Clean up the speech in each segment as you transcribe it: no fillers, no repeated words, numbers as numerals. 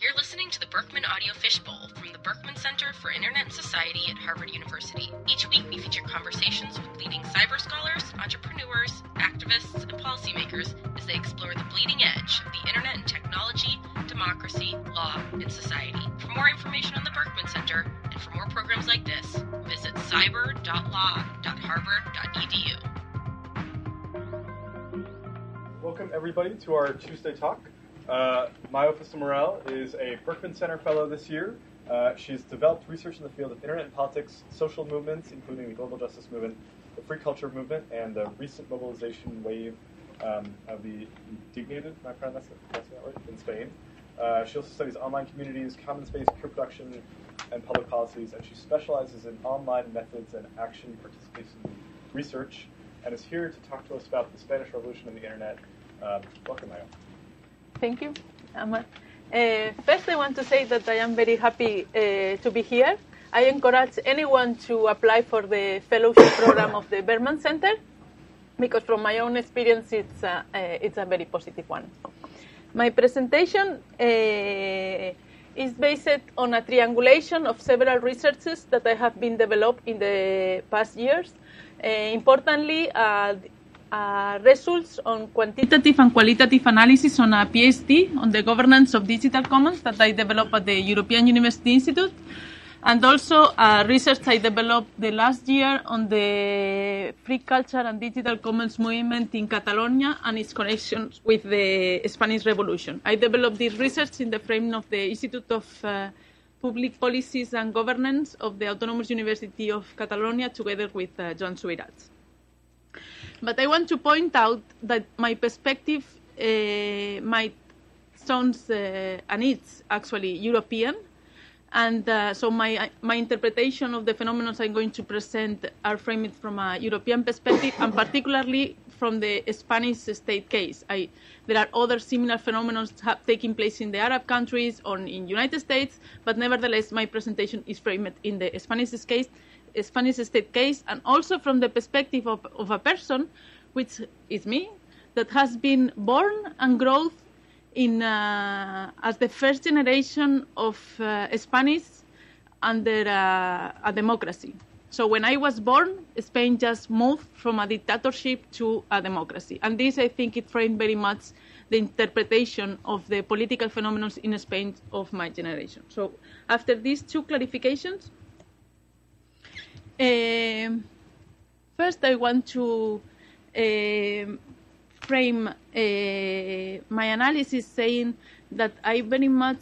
You're listening to the Berkman Audio Fishbowl from the Berkman Center for Internet and Society at Harvard University. Each week we feature conversations with leading cyber scholars, entrepreneurs, activists, and policymakers as they explore the bleeding edge of the internet and technology, democracy, law, and society. For more information on the Berkman Center and for more programs like this, visit cyber.law.harvard.edu. Welcome everybody to our Tuesday talk. Mayo Morel is a Berkman Center Fellow this year. She's developed research in the field of internet and politics, social movements, including the global justice movement, the free culture movement, and the recent mobilization wave of the indignated, am I pronouncing that right, in Spain. She also studies online communities, common space, peer production, and public policies, and she specializes in online methods and action participation research, and is here to talk to us about the Spanish Revolution and the internet. Welcome, Mayo. Thank you, Amar. First, I want to say that I am very happy to be here. I encourage anyone to apply for the fellowship program of the Berkman Center, because from my own experience, it's a very positive one. My presentation is based on a triangulation of several researches that I have been developed in the past years. Importantly, results on quantitative and qualitative analysis on a PhD on the governance of digital commons that I developed at the European University Institute, and also research I developed the last year on the free culture and digital commons movement in Catalonia and its connections with the Spanish Revolution. I developed this research in the frame of the Institute of Public Policies and Governance of the Autonomous University of Catalonia together with Joan Subirats. But I want to point out that my perspective might sound, and it's actually European, and so my interpretation of the phenomena I'm going to present are framed from a European perspective, and particularly from the Spanish state case. There are other similar phenomena taking place in the Arab countries or in United States, but nevertheless my presentation is framed in the Spanish state case, and also from the perspective of a person, which is me, that has been born and grown in as the first generation of Spanish under a democracy. So when I was born, Spain just moved from a dictatorship to a democracy. And this, I think, it framed very much the interpretation of the political phenomena in Spain of my generation. So after these two clarifications, first, I want to frame my analysis saying that I very much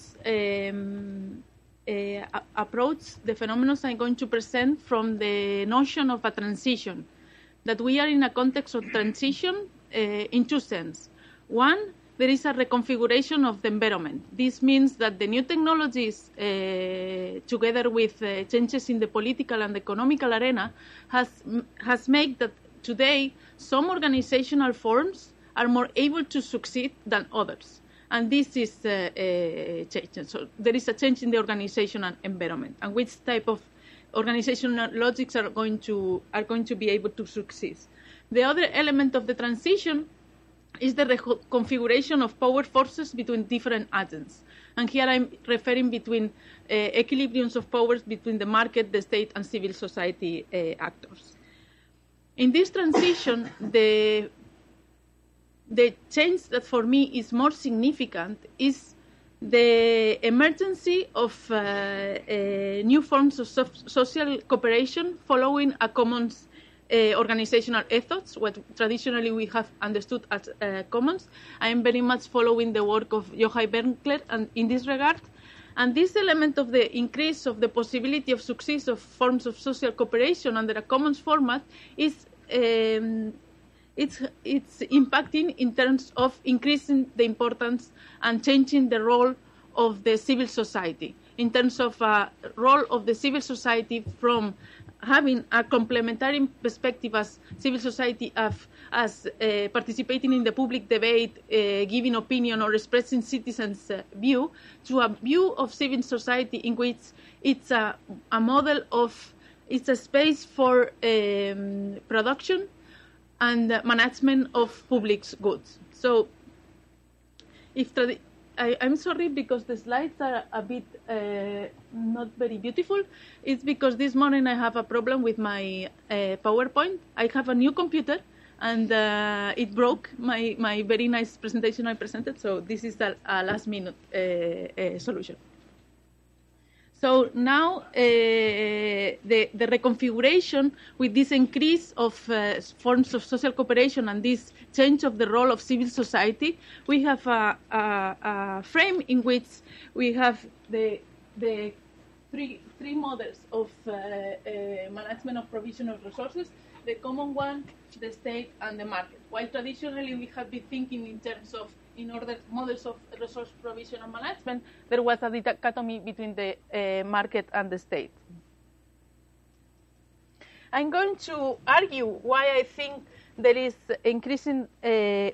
approach the phenomena I'm going to present from the notion of a transition, that we are in a context of transition in two senses. One, there is a reconfiguration of the environment. This means that the new technologies, together with changes in the political and economical arena, has made that today some organizational forms are more able to succeed than others. And this is a change. So there is a change in the organizational environment, and which type of organizational logics are going to be able to succeed. The other element of the transition is the reconfiguration of power forces between different agents. And here I'm referring between equilibriums of powers between the market, the state, and civil society actors. In this transition, the change that for me is more significant is the emergence of new forms of social cooperation following a commons organizational ethos, what traditionally we have understood as commons. I am very much following the work of Yochai Benkler and in this regard. And this element of the increase of the possibility of success of forms of social cooperation under a commons format is it's impacting in terms of increasing the importance and changing the role of the civil society, in terms of role of the civil society from having a complementary perspective as civil society as participating in the public debate, giving opinion or expressing citizens' view, to a view of civil society in which it's a model of, it's a space for production and management of public goods. So if I'm sorry because the slides are a bit not very beautiful. It's because this morning I have a problem with my PowerPoint. I have a new computer, and it broke my very nice presentation I presented, so this is a last-minute solution. So now the reconfiguration with this increase of forms of social cooperation and this change of the role of civil society, we have a frame in which we have the three models of management of provision of resources: the common one, the state, and the market. While traditionally we have been thinking in terms of models of resource provision and management, there was a dichotomy between the market and the state. I'm going to argue why I think there is increasing the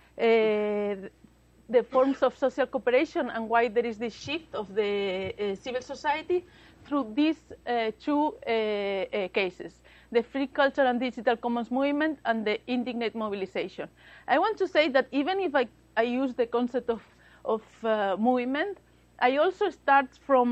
forms of social cooperation and why there is this shift of the civil society through these two cases: the free culture and digital commons movement and the indignate mobilization. I want to say that even if I use the concept of movement, I also start from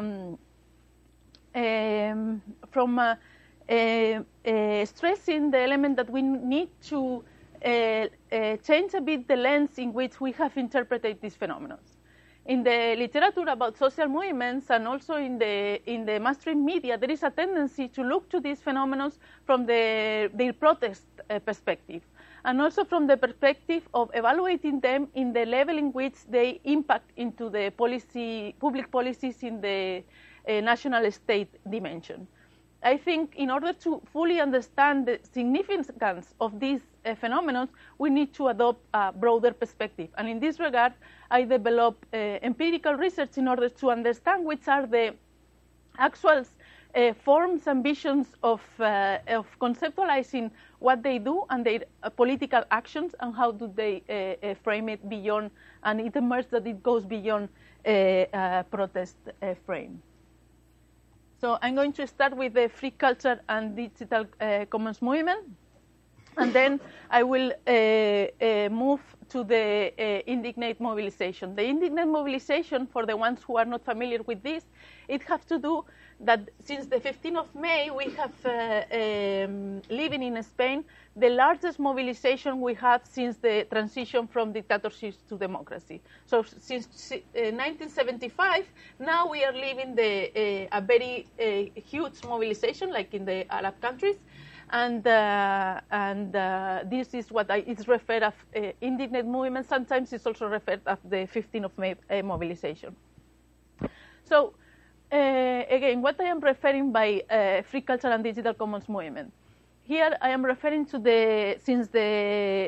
stressing the element that we need to change a bit the lens in which we have interpreted these phenomena. In the literature about social movements and also in the mainstream media, there is a tendency to look to these phenomena from their protest perspective, and also from the perspective of evaluating them in the level in which they impact into the public policies in the national state dimension. I think in order to fully understand the significance of these phenomena, we need to adopt a broader perspective. And in this regard, I develop empirical research in order to understand which are the actual forms and visions of conceptualizing what they do and their political actions, and how do they frame it beyond, and it emerges that it goes beyond a protest frame. So I'm going to start with the free culture and digital commons movement, and then I will move to the indignate mobilization. The indignate mobilization, for the ones who are not familiar with this, it has to do that since the 15th of May, we have living in Spain the largest mobilization we have since the transition from dictatorship to democracy. So since 1975, now we are living a very huge mobilization, like in the Arab countries. And this is what it's referred as indignate movement. Sometimes it's also referred as the 15th of May mobilization. So again, what I am referring by free culture and digital commons movement. Here I am referring to since the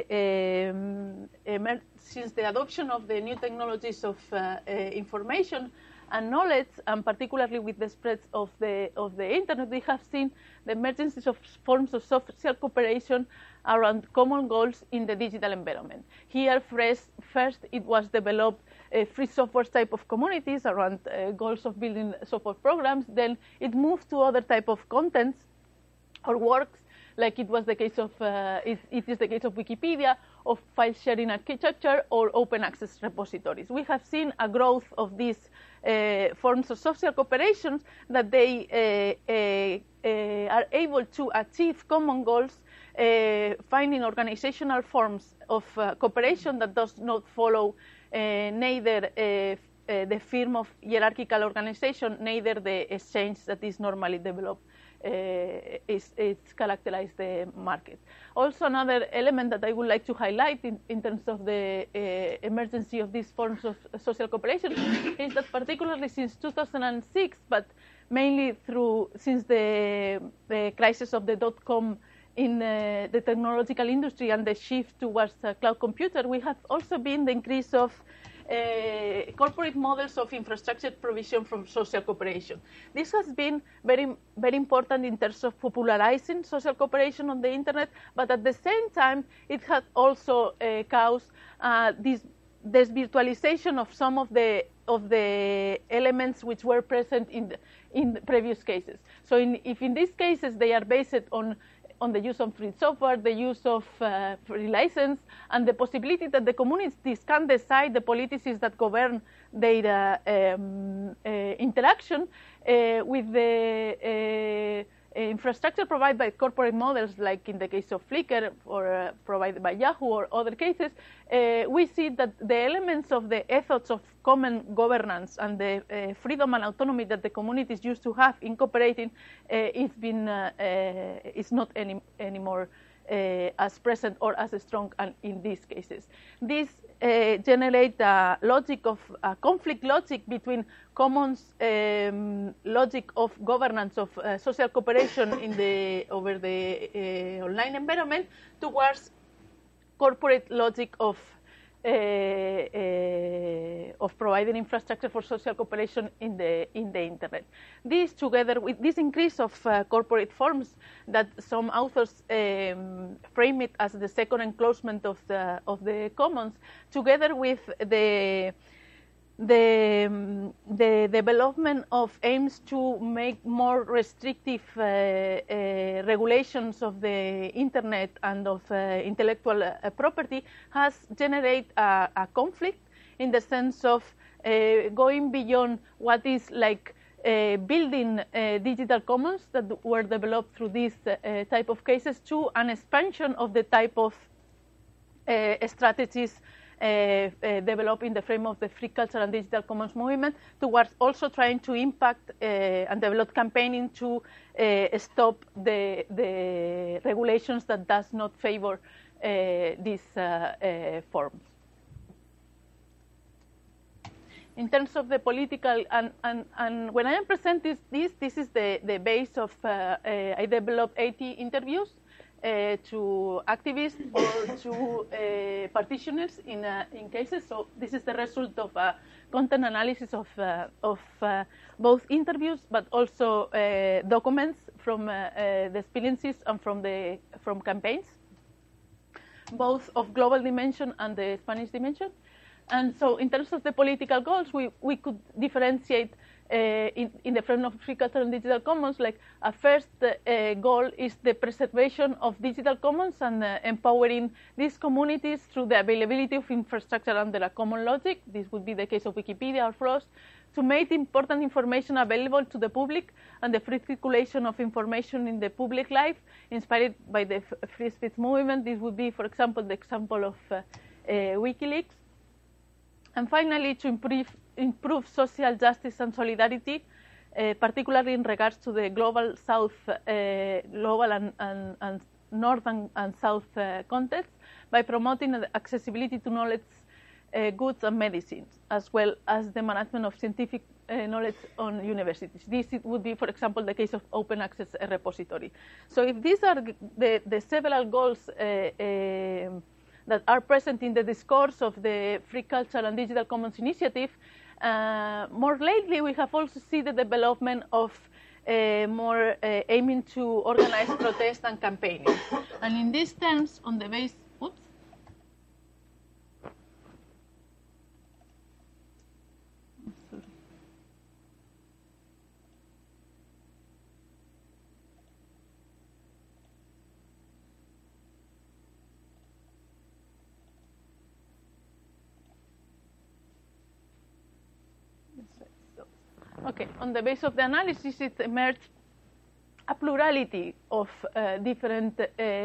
adoption of the new technologies of information and knowledge, and particularly with the spread of the internet, we have seen the emergence of forms of social cooperation around common goals in the digital environment. Here, first it was developed free software type of communities around goals of building software programs. Then it moved to other type of contents or works, like it was the case of it is the case of Wikipedia, of file sharing architecture, or open access repositories. We have seen a growth of these forms of social cooperation, that they are able to achieve common goals, finding organizational forms of cooperation that does not follow neither the firm of hierarchical organization, neither the exchange that is normally developed. It's characterized the market. Also, another element that I would like to highlight in terms of the emergency of these forms of social cooperation is that particularly since 2006, but mainly since the crisis of the .com in the technological industry and the shift towards cloud computer, we have also been the increase of corporate models of infrastructure provision from social cooperation. This has been very, very important in terms of popularizing social cooperation on the internet, but at the same time, it has also caused this virtualization of some of the elements which were present in the previous cases. So if in these cases they are based on on the use of free software, the use of free license, and the possibility that the communities can decide the policies that govern their interaction with the infrastructure provided by corporate models, like in the case of Flickr or provided by Yahoo or other cases, we see that the elements of the ethos of common governance and the freedom and autonomy that the communities used to have in cooperating is not anymore as present or as strong in these cases. This generate a logic of conflict logic between commons logic of governance of social cooperation over the online environment towards corporate logic of providing infrastructure for social cooperation in the internet. This, together with this increase of corporate forms that some authors frame it as the second enclosement of the commons, together with the development of aims to make more restrictive regulations of the internet and of intellectual property has generated a conflict in the sense of going beyond what is like building digital commons that were developed through these type of cases to an expansion of the type of strategies developed in the frame of the free culture and digital commons movement towards also trying to impact and develop campaigning to stop the regulations that does not favor these forms. In terms of the political, and when I am presenting this is the base of, I developed 80 interviews to activists or to partitioners in cases. So this is the result of content analysis of both interviews, but also documents from the experiences and from campaigns, both of global dimension and the Spanish dimension. And so in terms of the political goals, we could differentiate in the frame of free culture and digital commons, like a first goal is the preservation of digital commons and empowering these communities through the availability of infrastructure under a common logic. This would be the case of Wikipedia or FROST, to make important information available to the public and the free circulation of information in the public life, inspired by the free speech movement. This would be, for example, the example of WikiLeaks. And finally, to improve social justice and solidarity, particularly in regards to the global South, global and North and South context, by promoting accessibility to knowledge, goods and medicines, as well as the management of scientific knowledge on universities. This would be, for example, the case of open access repository. So if these are the several goals that are present in the discourse of the Free Culture and Digital Commons initiative, more lately we have also seen the development of more aiming to organize protest and campaigning. And in these terms, on the base, oops. Okay, on the basis of the analysis, it emerged a plurality of different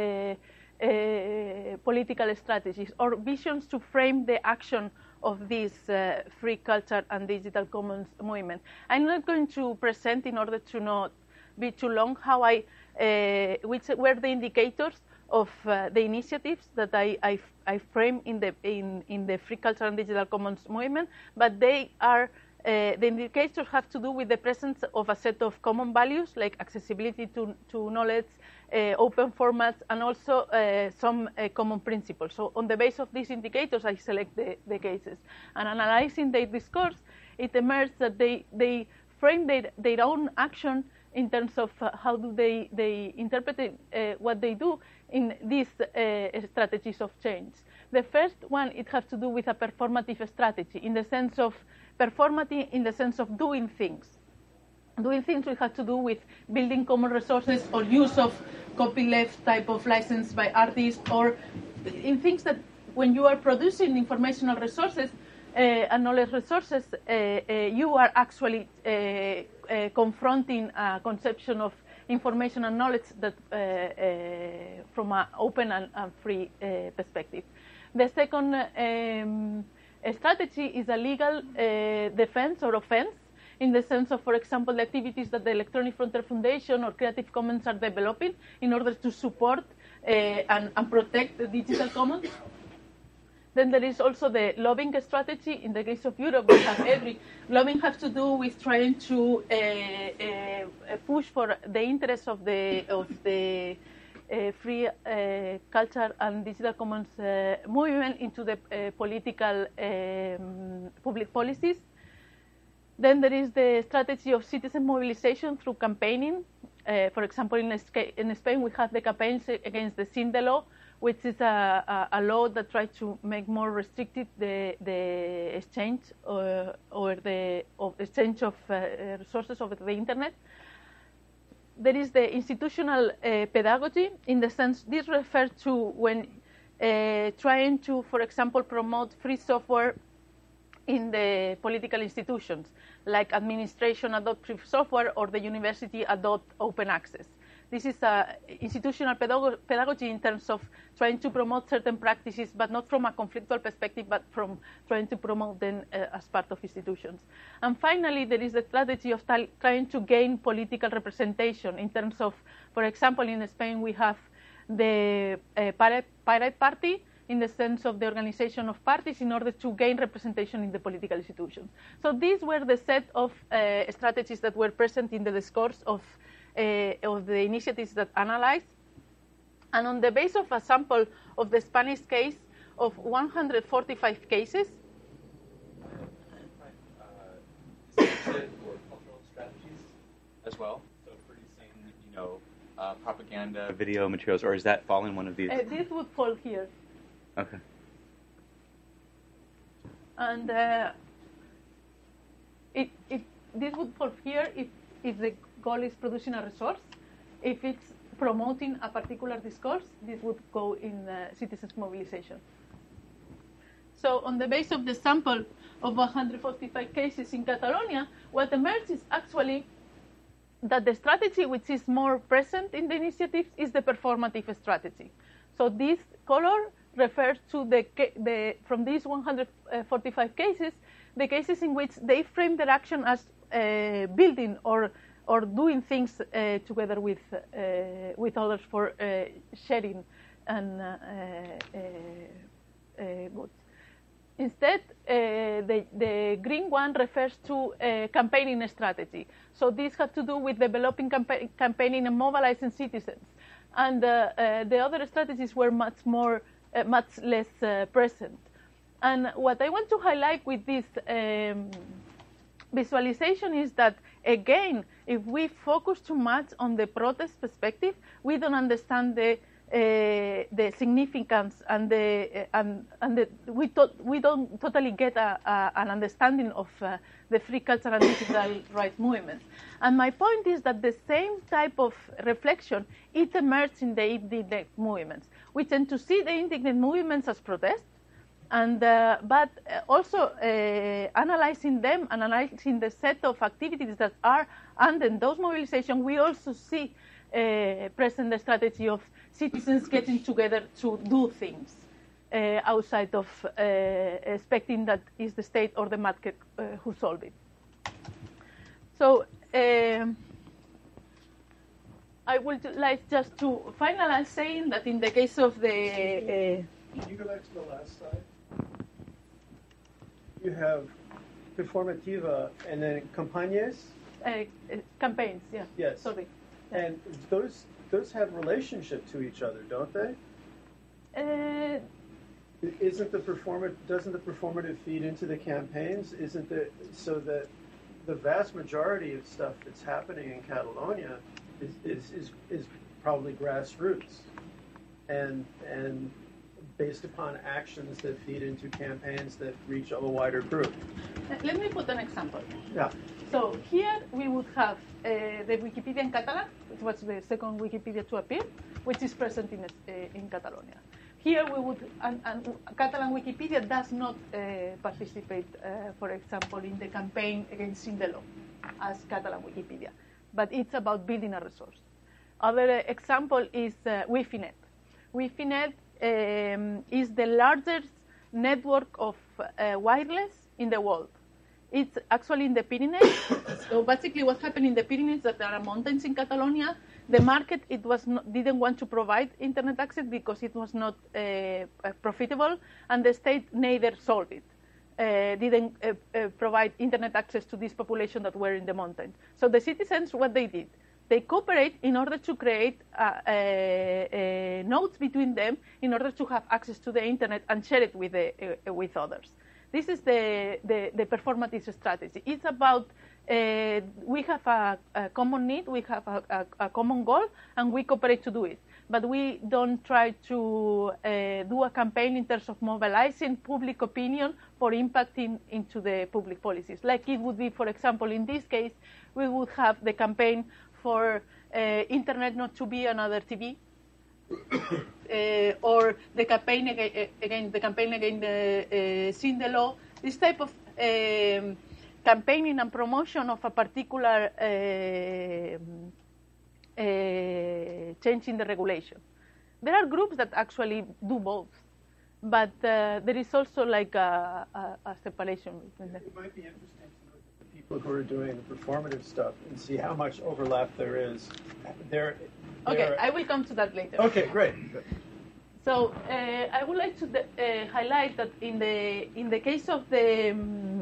political strategies or visions to frame the action of this free culture and digital commons movement. I'm not going to present, in order to not be too long, how which were the indicators of the initiatives that I frame in the free culture and digital commons movement, but they are the indicators have to do with the presence of a set of common values like accessibility to knowledge, open formats, and also some common principles. So on the basis of these indicators, I select the cases. And analyzing their discourse, it emerged that they frame their own action in terms of how do they interpret what they do in these strategies of change. The first one, it has to do with a performative strategy in the sense of performative in the sense of doing things. Doing things will have to do with building common resources or use of copyleft type of license by artists, or in things that when you are producing informational resources and knowledge resources, you are actually confronting a conception of information and knowledge that from an open and free perspective. The second strategy is a legal defense or offense, in the sense of, for example, the activities that the Electronic Frontier Foundation or Creative Commons are developing in order to support and protect the digital commons. Then there is also the lobbying strategy. In the case of Europe, we have lobbying has to do with trying to push for the interests of the free culture and digital commons movement into the political public policies. Then there is the strategy of citizen mobilization through campaigning. For example, in Spain, we have the campaigns against the CINDE law, which is a law that tries to make more restricted the exchange exchange of resources over the internet. There is the institutional pedagogy, in the sense this refers to when trying to, for example, promote free software in the political institutions, like administration adopt free software or the university adopt open access. This is institutional pedagogy in terms of trying to promote certain practices, but not from a conflictual perspective, but from trying to promote them as part of institutions. And finally, there is the strategy of trying to gain political representation in terms of, for example, in Spain, we have the Pirate Party, in the sense of the organization of parties in order to gain representation in the political institutions. So these were the set of strategies that were present in the discourse of the initiatives that analyzed. And on the basis of a sample of the Spanish case of 145 cases. Is it for cultural strategies as well? So producing, propaganda, video materials, or is that fall in one of these? This would fall here. Okay. And this would fall here if the goal is producing a resource. If it's promoting a particular discourse, this would go in citizens' mobilization. So on the basis of the sample of 145 cases in Catalonia, what emerged is actually that the strategy which is more present in the initiatives is the performative strategy. So this color refers to from these 145 cases, the cases in which they frame their action as building or doing things together with others for sharing and goods. Instead, the green one refers to campaigning strategy. So this has to do with developing campaigning and mobilizing citizens. And the other strategies were much less present. And what I want to highlight with this visualization is that, again, if we focus too much on the protest perspective, we don't understand the significance and we don't totally get an understanding of the free culture and digital rights movements. And my point is that the same type of reflection, it emerged in the indignant movements. We tend to see the indignant movements as protests, and but also analyzing them, analyzing the set of activities that are under those mobilizations, we also see present the strategy of citizens getting together to do things outside of expecting that is the state or the market who solve it. So I would like just to finalize saying that in the case of the... Can you go back to the last slide? You have performativa and then campañas? Campaigns, yeah. Yes. Sorry. And those have relationship to each other, don't they? Doesn't the performative feed into the campaigns? So that the vast majority of stuff that's happening in Catalonia is probably grassroots and based upon actions that feed into campaigns that reach a wider group. Let me put an example. Yeah. So here we would have the Wikipedia in Catalan, which was the second Wikipedia to appear. which is present in Catalonia. Here we would, and Catalan Wikipedia does not participate, for example, in the campaign against Sindelo as Catalan Wikipedia, but it's about building a resource. Other example is Wifinet. Wifinet is the largest network of wireless in the world. It's actually in the Pyrenees. So basically what happened in the Pyrenees, that there are mountains in Catalonia. The market didn't want to provide internet access because it was not profitable, and the state neither solved it. Didn't provide internet access to this population that were in the mountains. So the citizens, what they did, they cooperate in order to create nodes between them in order to have access to the internet and share it with others. This is the performative strategy. It's about we have a common need, we have a common goal, and we cooperate to do it. But we don't try to do a campaign in terms of mobilizing public opinion for impacting into the public policies. Like it would be, for example, in this case, we would have the campaign for internet not to be another TV, or the campaign against Sindelo. This type of campaigning and promotion of a particular change in the regulation. There are groups that actually do both, but there is also like a separation between them. It might be interesting to look at the people who are doing the performative stuff and see how much overlap there is. Okay, I will come to that later. Okay, great. So I would like to highlight that in the case of the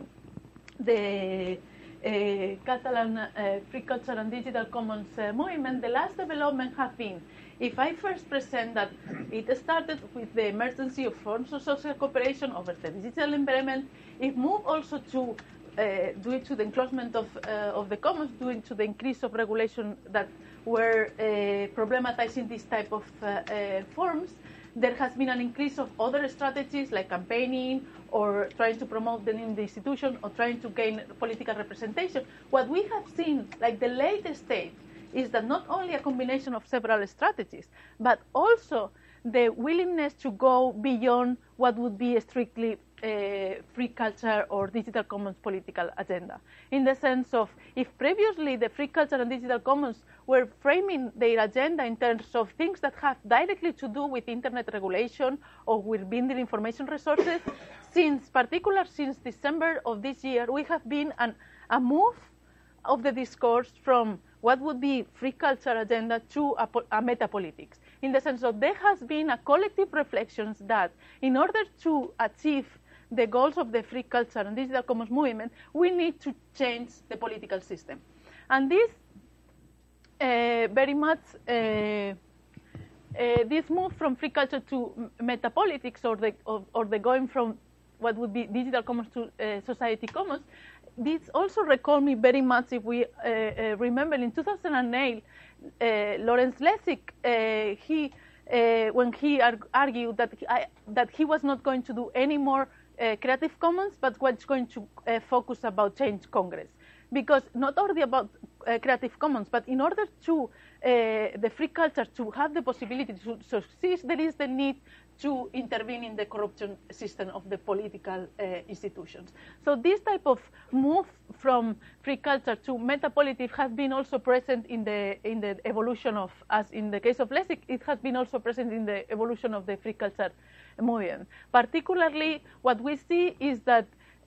Catalan Free Culture and Digital Commons movement, the last development has been, if I first present that it started with the emergency of forms of social cooperation over the digital environment, it moved also to due to the enclosement of the commons, due to the increase of regulation that were problematizing this type of forms. There has been an increase of other strategies like campaigning or trying to promote them in the institution or trying to gain political representation. What we have seen, like the latest stage, is that not only a combination of several strategies, but also the willingness to go beyond what would be a strictly free culture or digital commons political agenda. In the sense of, if previously the free culture and digital commons were framing their agenda in terms of things that have directly to do with internet regulation or with building information resources, since December of this year, we have been a move of the discourse from what would be free culture agenda to a meta-politics. In the sense of there has been a collective reflections that in order to achieve the goals of the free culture and digital commons movement, we need to change the political system. And this very much, this move from free culture to meta-politics or the going from what would be digital commons to society commons, this also recalled me very much if we remember in 2008, Lawrence Lessig, when he argued that he was not going to do any more Creative Commons, but was going to focus about Change Congress. Because not only about Creative Commons, but in order to the free culture to have the possibility to succeed, there is the need to intervene in the corruption system of the political institutions. So this type of move from free culture to meta-politics has been also present in the evolution of, as in the case of Lessig, it has been also present in the evolution of the free culture movement. Particularly, what we see is that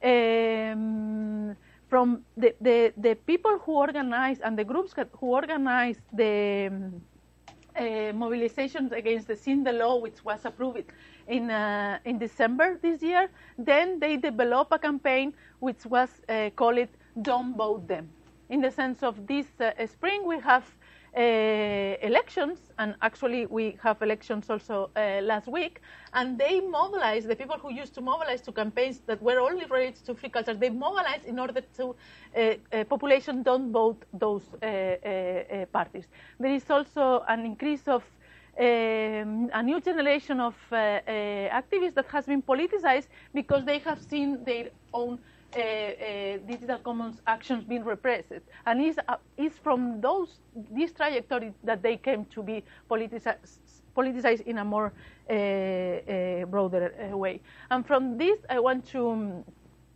from the people who organize and the groups who organize the mobilizations against the Sindelo, which was approved in December this year, then they developed a campaign which was called Don't Vote Them. In the sense of this spring, we have elections, and actually we have elections also last week, and they mobilized, the people who used to mobilize to campaigns that were only related to free culture, they mobilized in order to population don't vote those parties. There is also an increase of a new generation of activists that has been politicized because they have seen their own digital commons actions being repressed. And it's from this trajectory that they came to be politicized in a more broader way. And from this, I want to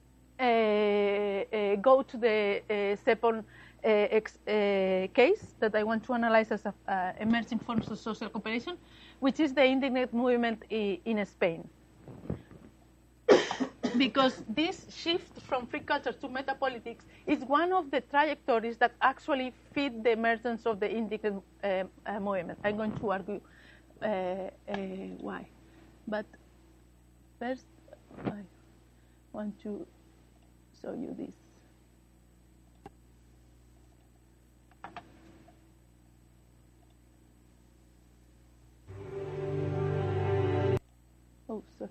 go to the second case that I want to analyze as emerging forms of social cooperation, which is the indignant movement in Spain. Because this shift from free culture to metapolitics is one of the trajectories that actually feed the emergence of the indignant movement. I'm going to argue why. But first, I want to show you this. Oh, sorry.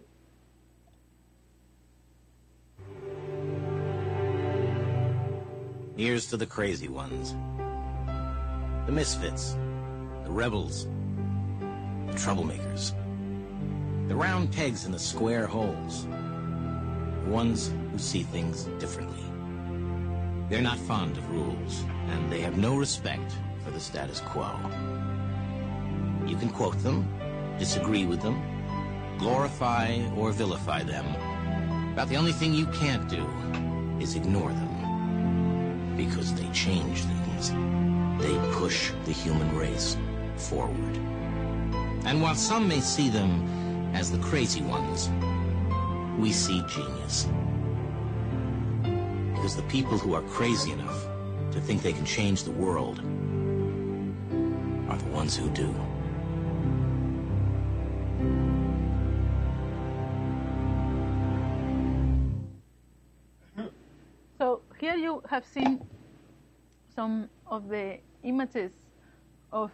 Here's to the crazy ones, the misfits, the rebels, the troublemakers, the round pegs in the square holes, the ones who see things differently. They're not fond of rules, and they have no respect for the status quo. You can quote them, disagree with them, glorify or vilify them. About the only thing you can't do is ignore them. Because they change things. They push the human race forward. And while some may see them as the crazy ones, we see genius. Because the people who are crazy enough to think they can change the world are the ones who do. So here you have seen some of the images of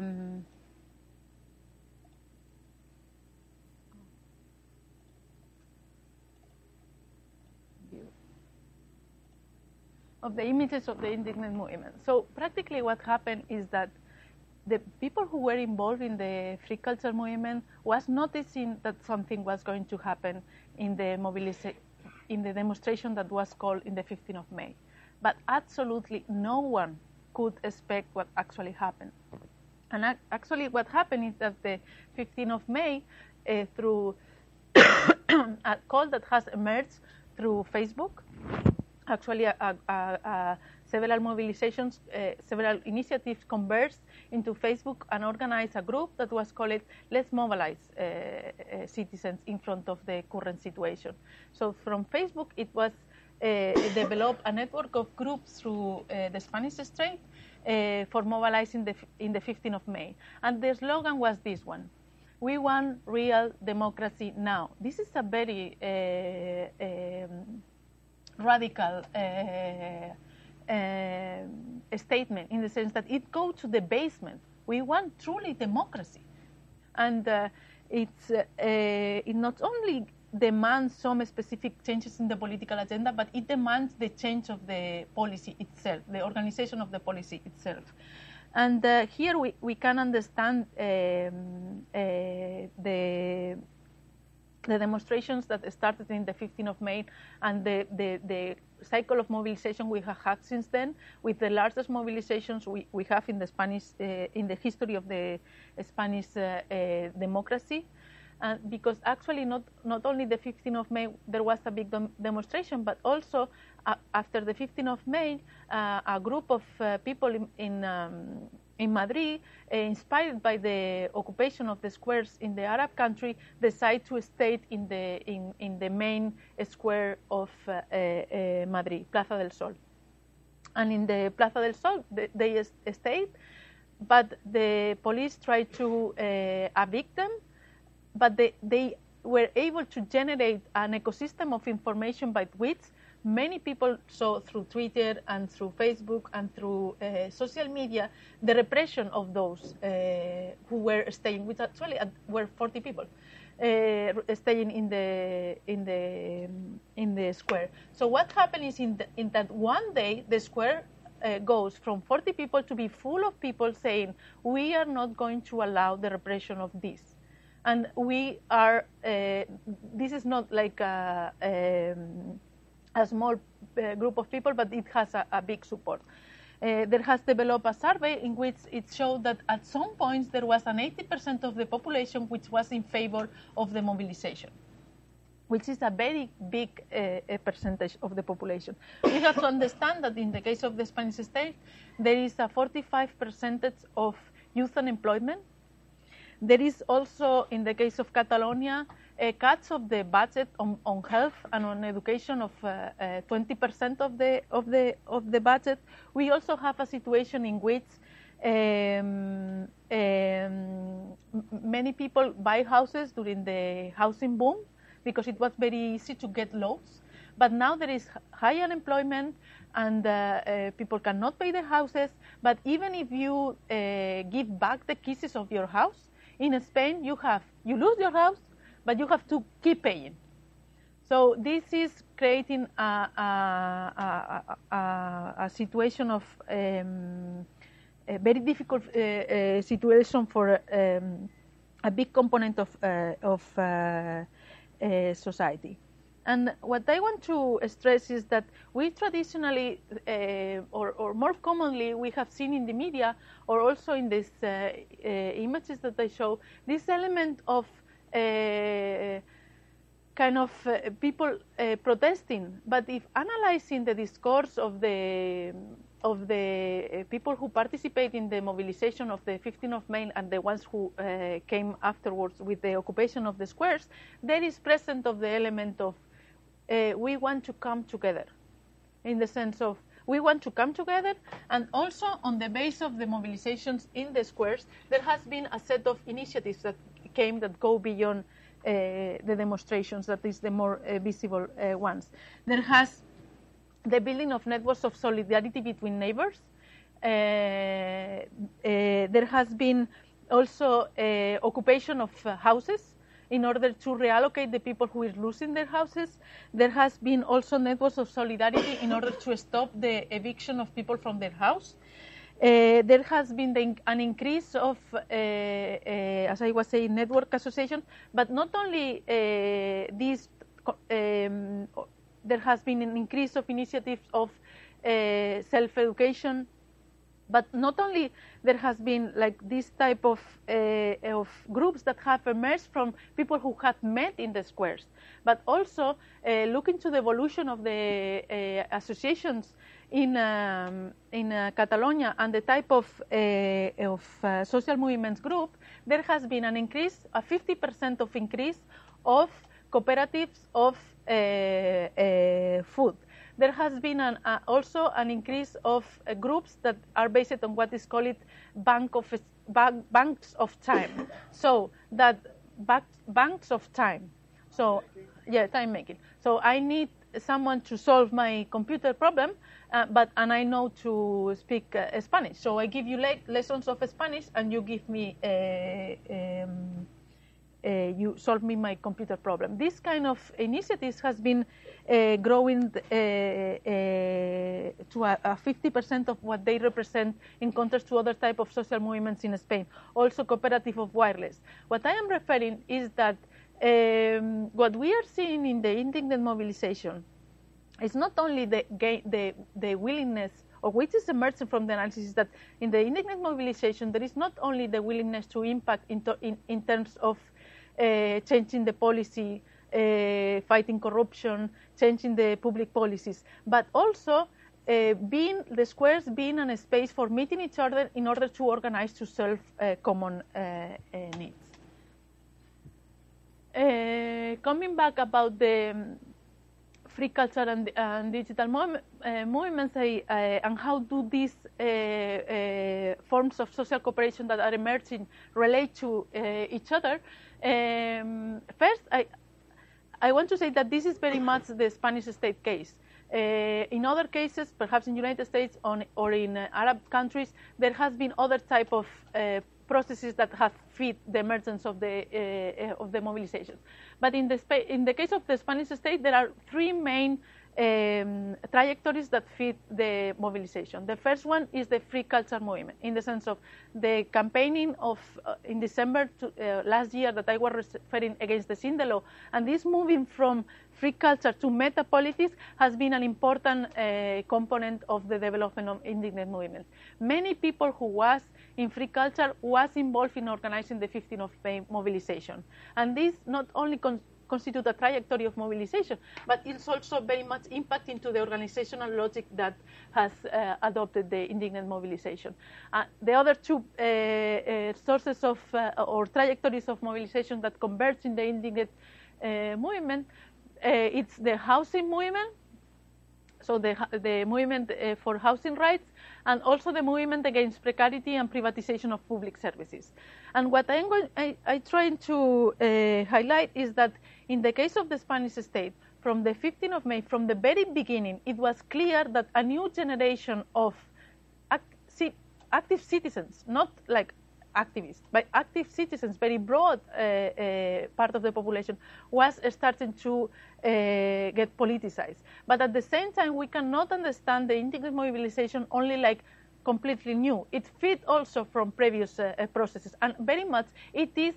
the images of the indignant movement. So practically what happened is that the people who were involved in the free culture movement was noticing that something was going to happen in the demonstration that was called in the 15th of May. But absolutely no one could expect what actually happened. And actually what happened is that the 15th of May, through a call that has emerged through Facebook, actually several mobilizations, several initiatives converged into Facebook and organized a group that was called Let's Mobilize Citizens in front of the current situation. So from Facebook, it was developed a network of groups through the Spanish Strait for mobilizing in the 15th of May. And the slogan was this one: we want real democracy now. This is a very radical statement in the sense that it goes to the basement. We want truly democracy. And it not only demands some specific changes in the political agenda, but it demands the change of the policy itself, the organization of the policy itself. And here we can understand the demonstrations that started in the 15th of May and the cycle of mobilization we have had since then, with the largest mobilizations we have in the Spanish in the history of the Spanish democracy. Because actually not only the 15th of May there was a big demonstration, but also after the 15th of May, a group of people in Madrid, inspired by the occupation of the squares in the Arab country, decide to stay in the main square of Madrid, Plaza del Sol. And in the Plaza del Sol, they stayed, but the police tried to evict them. But they were able to generate an ecosystem of information by which many people saw through Twitter and through Facebook and through social media the repression of those who were staying, which actually were 40 people staying in the square. So what happened is in that one day the square goes from 40 people to be full of people saying, we are not going to allow the repression of this. And we are, this is not like a a small group of people, but it has a big support. There has developed a survey in which it showed that at some points there was an 80% of the population which was in favor of the mobilization, which is a very big percentage of the population. We have to understand that in the case of the Spanish state, there is a 45% of youth unemployment. There is also, in the case of Catalonia, cuts of the budget on health and on education of 20% of the budget. We also have a situation in which many people buy houses during the housing boom because it was very easy to get loans. But now there is high unemployment and people cannot pay the houses. But even if you give back the keys of your house, in Spain you lose your house, but you have to keep paying. So this is creating a situation of a very difficult situation for a big component of society. And what I want to stress is that we traditionally, or more commonly, we have seen in the media, or also in these images that I show, this element of kind of people protesting. But if analyzing the discourse of the people who participate in the mobilization of the 15th of May and the ones who came afterwards with the occupation of the squares, there is present of the element of we want to come together, in the sense of we want to come together, and also on the base of the mobilizations in the squares, there has been a set of initiatives that go beyond the demonstrations, that is the more visible ones. There has the building of networks of solidarity between neighbors. There has been also occupation of houses in order to reallocate the people who are losing their houses. There has been also networks of solidarity in order to stop the eviction of people from their house. There has been an increase of, as I was saying, network associations, but not only these, there has been an increase of initiatives of self-education, but not only there has been like this type of groups that have emerged from people who have met in the squares, but also looking to the evolution of the associations in Catalonia and the type of social movements group, there has been an increase, a 50% of increase of cooperatives of food. There has been also an increase of groups that are based on what is called banks of time. So that banks of time. So yeah, time making. So I need someone to solve my computer problem, and I know to speak Spanish. So I give you lessons of Spanish, and you give me you solve me my computer problem. This kind of initiatives has been growing to a 50% of what they represent in contrast to other type of social movements in Spain. Also cooperative of wireless. What I am referring is that what we are seeing in the indignant mobilization is not only the willingness, or which is emerging from the analysis, is that in the indignant mobilization there is not only the willingness to impact in terms of changing the policy, fighting corruption, changing the public policies, but also being the squares being a space for meeting each other in order to organize to solve common needs. Coming back about the free culture and digital movements, and how do these forms of social cooperation that are emerging relate to each other. First, I want to say that this is very much the Spanish state case. In other cases, perhaps in the United States or in Arab countries, there has been other type of processes that have feed the emergence of the mobilization. But in the case of the Spanish state, there are three main trajectories that fit the mobilization. The first one is the free culture movement, in the sense of the campaigning of in December last year that I was referring against the Sinde law, and this moving from free culture to meta-politics has been an important component of the development of indignant movement. Many people who was in free culture was involved in organizing the 15th of May mobilization, and this not only constitute a trajectory of mobilization, but it's also very much impacting to the organizational logic that has adopted the indignant mobilization. The other two sources of or trajectories of mobilization that converge in the indignant movement, it's the housing movement, so the movement for housing rights, and also the movement against precarity and privatization of public services. And what I'm trying to highlight is that in the case of the Spanish state, from the 15th of May, from the very beginning, it was clear that a new generation of active citizens, not like activists, but active citizens, very broad part of the population, was starting to get politicized. But at the same time, we cannot understand the indignant mobilization only like completely new. It fit also from previous processes, and very much it is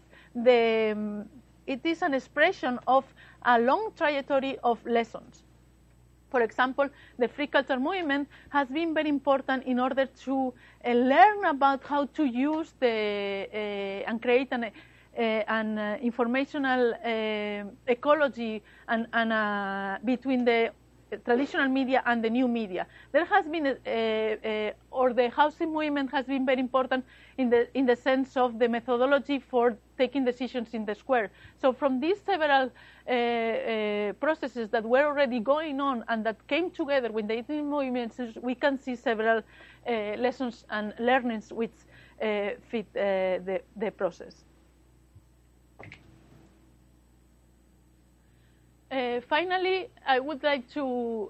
an expression of a long trajectory of lessons. For example, the free culture movement has been very important in order to learn about how to use and create an informational ecology and between the traditional media and the new media. There has been, or the housing movement has been very important in the sense of the methodology for taking decisions in the square. So from these several processes that were already going on and that came together with the indignant movements, we can see several lessons and learnings which fit the process. Finally, I would like to,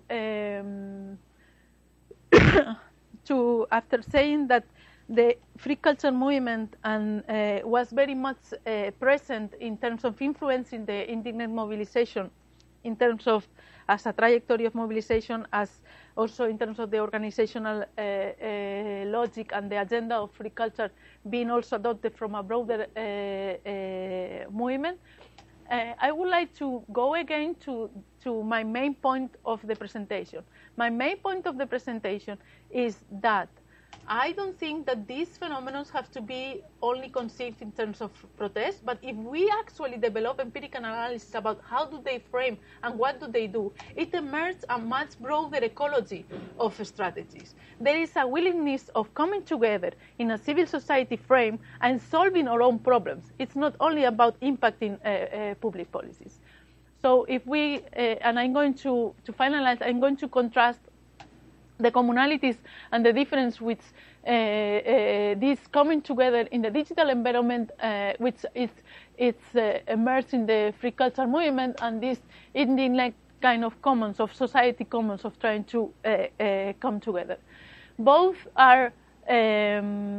after saying that the free culture movement was very much present in terms of influencing the indignant mobilization, in terms of as a trajectory of mobilization, as also in terms of the organizational logic and the agenda of free culture being also adopted from a broader movement. I would like to go again to my main point of the presentation. My main point of the presentation is that I don't think that these phenomena have to be only conceived in terms of protest, but if we actually develop empirical analysis about how do they frame and what do they do, it emerges a much broader ecology of strategies. There is a willingness of coming together in a civil society frame and solving our own problems. It's not only about impacting public policies. So if we, and I'm going to finalize, I'm going to contrast the commonalities and the difference with this coming together in the digital environment, which it's emerged in the free culture movement, and this indignant kind of commons, of society commons, of trying to come together. Both are a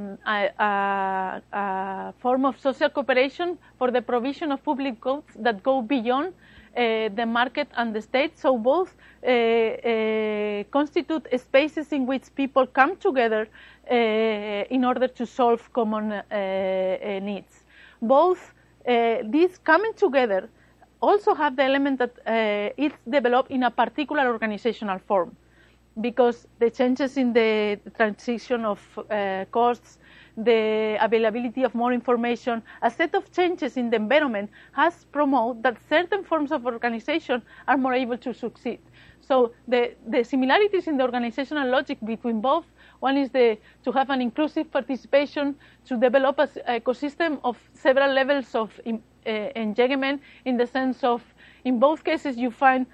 form of social cooperation for the provision of public goods that go beyond the market and the state. So both constitute spaces in which people come together in order to solve common needs. Both these coming together also have the element that it's developed in a particular organizational form, because the changes in the transition of costs, the availability of more information, a set of changes in the environment has promoted that certain forms of organization are more able to succeed. So the similarities in the organizational logic between both, one is to have an inclusive participation, to develop an ecosystem of several levels of engagement, in the sense of, in both cases you find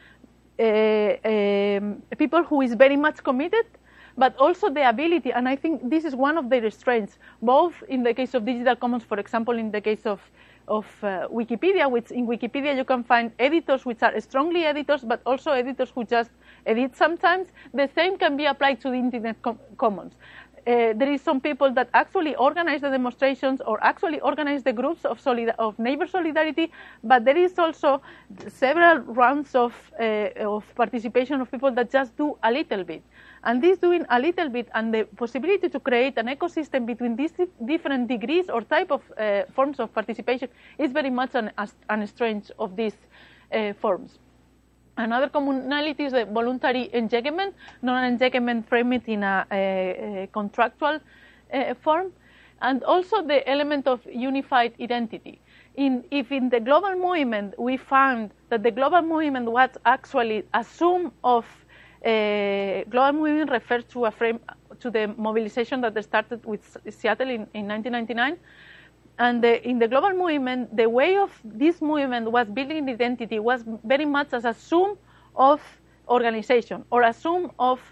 people who is very much committed, but also the ability, and I think this is one of the restraints, both in the case of digital commons, for example, in the case of Wikipedia, which in Wikipedia you can find editors which are strongly editors, but also editors who just edit sometimes. The same can be applied to the Internet Commons. there is some people that actually organize the demonstrations or actually organize the groups of neighbor solidarity, but there is also several rounds of participation of people that just do a little bit. And this doing a little bit and the possibility to create an ecosystem between these different degrees or type of forms of participation is very much an strength of these forms. Another commonality is the voluntary engagement, non-engagement framed in a contractual form, and also the element of unified identity. If in the global movement we found that the global movement was actually a sum of global movement refers to the mobilization that started with Seattle in 1999. And in the global movement, the way of this movement was building identity was very much as a sum of organization or a sum of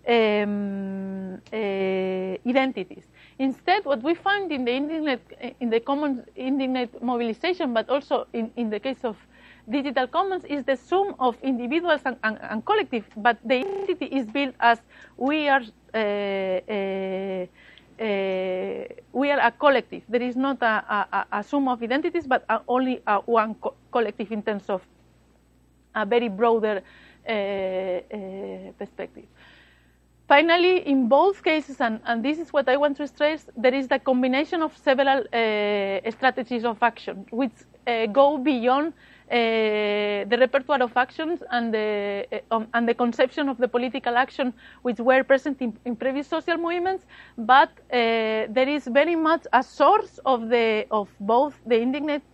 identities. Instead, what we find in the common internet mobilization, but also in the case of digital commons, is the sum of individuals and collective, but the identity is built as we are a collective. There is not a sum of identities, but only one collective in terms of a very broader perspective. Finally, in both cases, and this is what I want to stress, there is the combination of several strategies of action, which go beyond the repertoire of actions and the conception of the political action which were present in previous social movements, but there is very much a source of both the indignant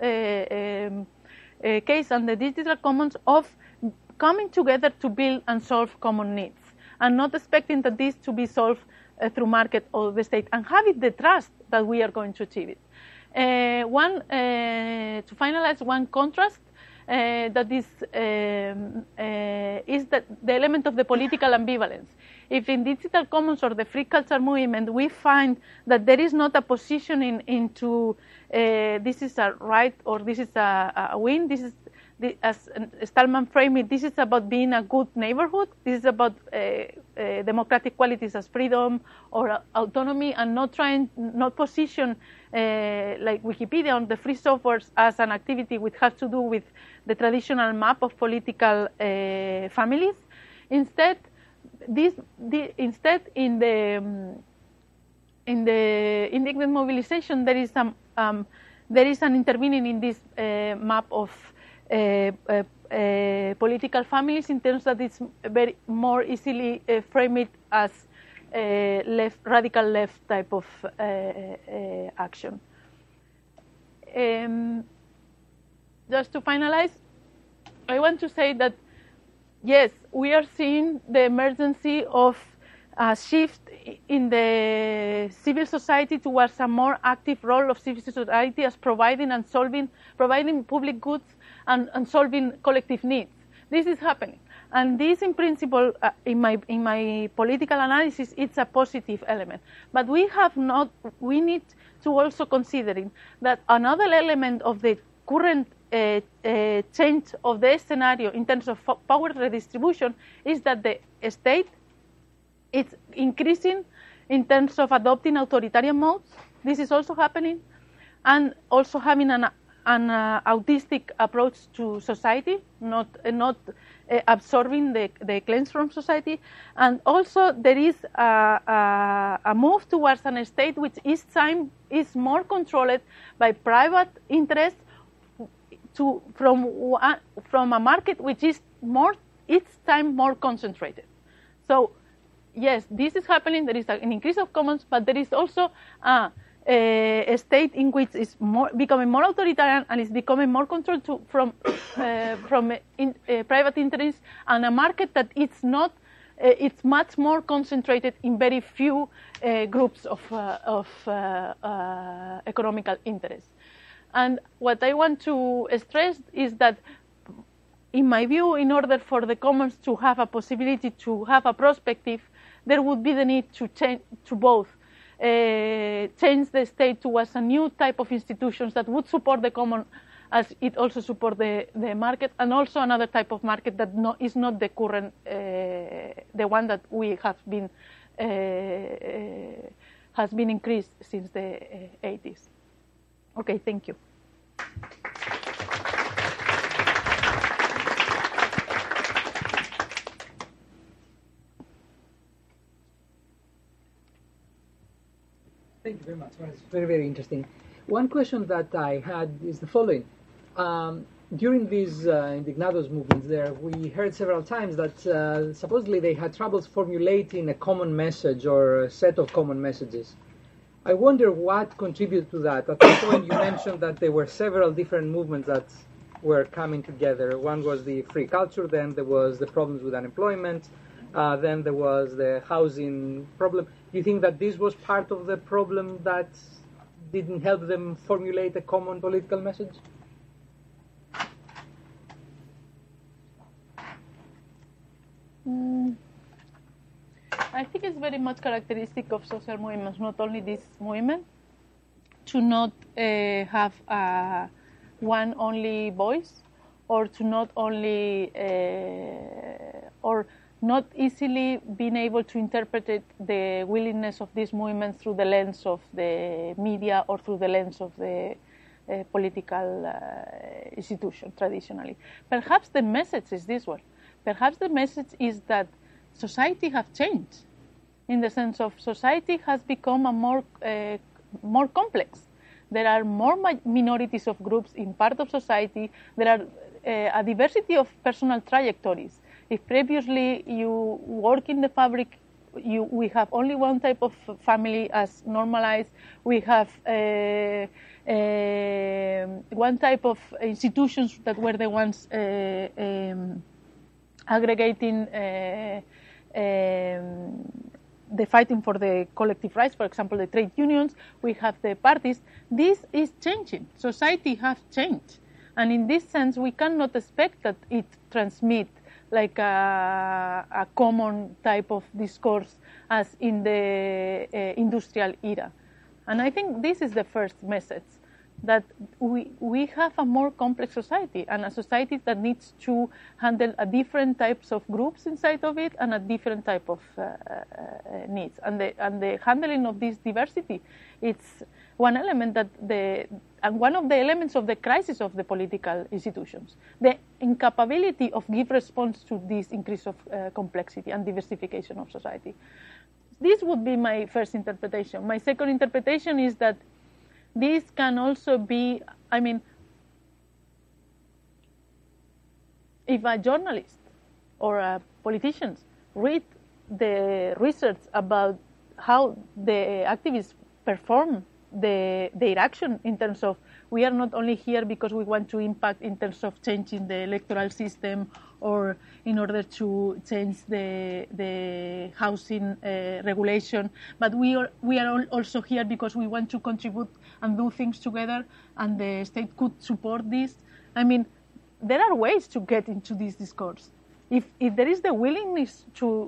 case and the digital commons of coming together to build and solve common needs, and not expecting that this to be solved through market or the state, and having the trust that we are going to achieve it. To finalize, one contrast that is that the element of the political ambivalence. If in digital commons or the free culture movement we find that there is not a positioning into this is a right or this is a win, this is as Stallman framed it, this is about being a good neighborhood. This is about democratic qualities as freedom or autonomy, and not position like Wikipedia on the free software as an activity which has to do with the traditional map of political families. Instead, in the indignant mobilization, there is an intervening in this map of political families in terms that it's very more easily framed as radical left type of action. Just to finalize, I want to say that yes, we are seeing the emergency of a shift in the civil society towards a more active role of civil society as providing public goods and solving collective needs. This is happening, and this, in principle, in my political analysis, it's a positive element. But we need to also considering that another element of the current change of the scenario in terms of power redistribution is that the state is increasing in terms of adopting authoritarian modes. This is also happening, and also having an autistic approach to society, not absorbing the claims from society. And also there is a move towards a state which each time is more controlled by private interests from a market which is each time more concentrated. So yes, this is happening. There is an increase of commons, but there is also a state in which is becoming more authoritarian and is becoming more controlled from private interests, and a market that it's not. It's much more concentrated in very few groups of economical interests. And what I want to stress is that, in my view, in order for the commons to have a possibility to have a perspective, there would be the need to change to both. Change the state towards a new type of institutions that would support the common as it also supports the market, and also another type of market that is not the current, the one that we have been has been increased since the 80s. Okay, thank you. Thank you very much. It's very, very interesting. One question that I had is the following. During these Indignados movements there, we heard several times that supposedly they had troubles formulating a common message or a set of common messages. I wonder what contributed to that. At some point you mentioned that there were several different movements that were coming together. One was the free culture, then there was the problems with unemployment, then there was the housing problem. Do you think that this was part of the problem that didn't help them formulate a common political message? I think it's very much characteristic of social movements, not only this movement, to not have one only voice, or to not only, or not easily being able to interpret the willingness of these movements through the lens of the media or through the lens of the political institution traditionally. Perhaps the message is this one. Perhaps the message is that society has changed, in the sense of society has become a more complex. There are more minorities of groups in part of society. There are a diversity of personal trajectories. If previously you work in the fabric, we have only one type of family as normalized. We have one type of institutions that were the ones aggregating the fighting for the collective rights, for example, the trade unions. We have the parties. This is changing. Society has changed. And in this sense, we cannot expect that it transmit like a common type of discourse as in the industrial era. And I think this is the first message, that we have a more complex society, and a society that needs to handle a different types of groups inside of it and a different type of needs. And the handling of this diversity, it's one element and one of the elements of the crisis of the political institutions, the incapability of give response to this increase of complexity and diversification of society. This would be my first interpretation. My second interpretation is that this can also be, if a journalist or politicians read the research about how the activists perform their action in terms of, we are not only here because we want to impact in terms of changing the electoral system or in order to change the housing regulation, but we are also here because we want to contribute and do things together, and the state could support this. There are ways to get into this discourse. If there is the willingness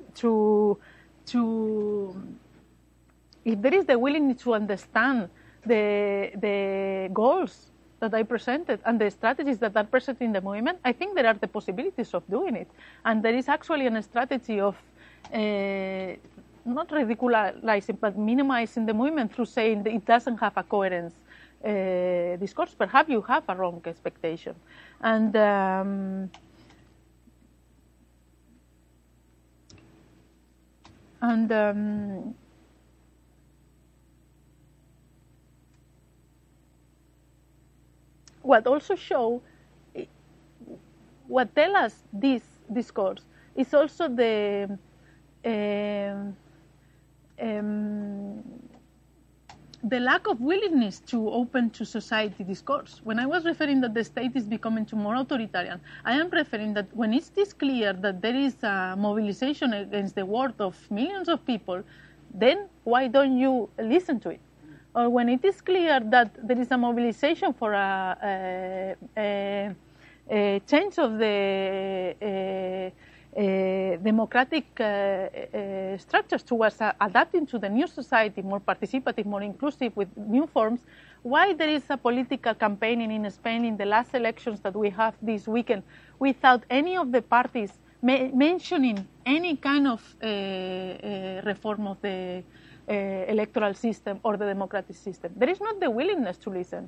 if there is the willingness to understand the goals that I presented and the strategies that are present in the movement, I think there are the possibilities of doing it. And there is actually a strategy of not ridiculizing, but minimizing the movement through saying that it doesn't have a coherence discourse. Perhaps you have a wrong expectation. What also show, what tell us this discourse is also the lack of willingness to open to society discourse. When I was referring that the state is becoming too more authoritarian, I am referring that when it is clear that there is a mobilization against the word of millions of people, then why don't you listen to it? Or when it is clear that there is a mobilization for a change of the democratic structures towards adapting to the new society, more participative, more inclusive, with new forms, why there is a political campaigning in Spain in the last elections that we have this weekend without any of the parties mentioning any kind of reform of the electoral system or the democratic system. There is not the willingness to listen.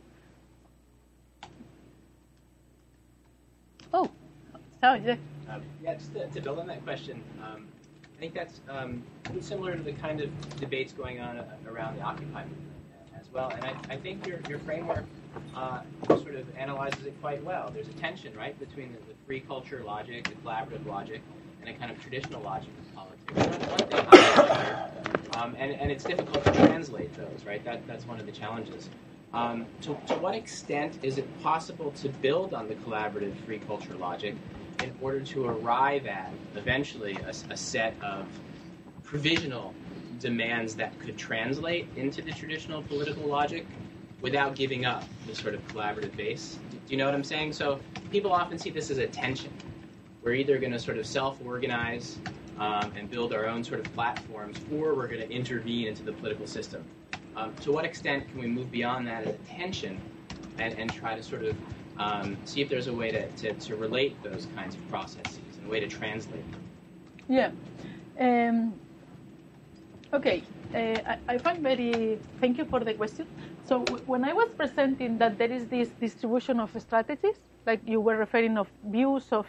Oh, sorry. Yeah, just to build on that question, I think that's similar to the kind of debates going on around the Occupy movement as well. And I think your framework sort of analyzes it quite well. There's a tension, right, between the free culture logic, the collaborative logic, and a kind of traditional logic of politics. One thing I wonder, and it's difficult to translate those, right? That's one of the challenges. To what extent is it possible to build on the collaborative free culture logic in order to arrive at, eventually, a set of provisional demands that could translate into the traditional political logic without giving up the sort of collaborative base? Do you know what I'm saying? So people often see this as a tension. We're either going to sort of self-organize and build our own sort of platforms, or we're going to intervene into the political system. To what extent can we move beyond that as a tension and try to sort of see if there's a way to relate those kinds of processes and a way to translate them? Yeah. Okay. I find thank you for the question. So when I was presenting that there is this distribution of strategies, like you were referring of views of,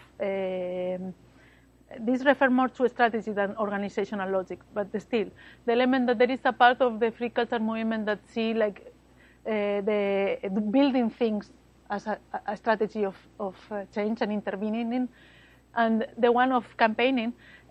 this refer more to strategy than organizational logic, but still, the element that there is a part of the free culture movement that see like the building things as a strategy of change and intervening in, and the one of campaigning.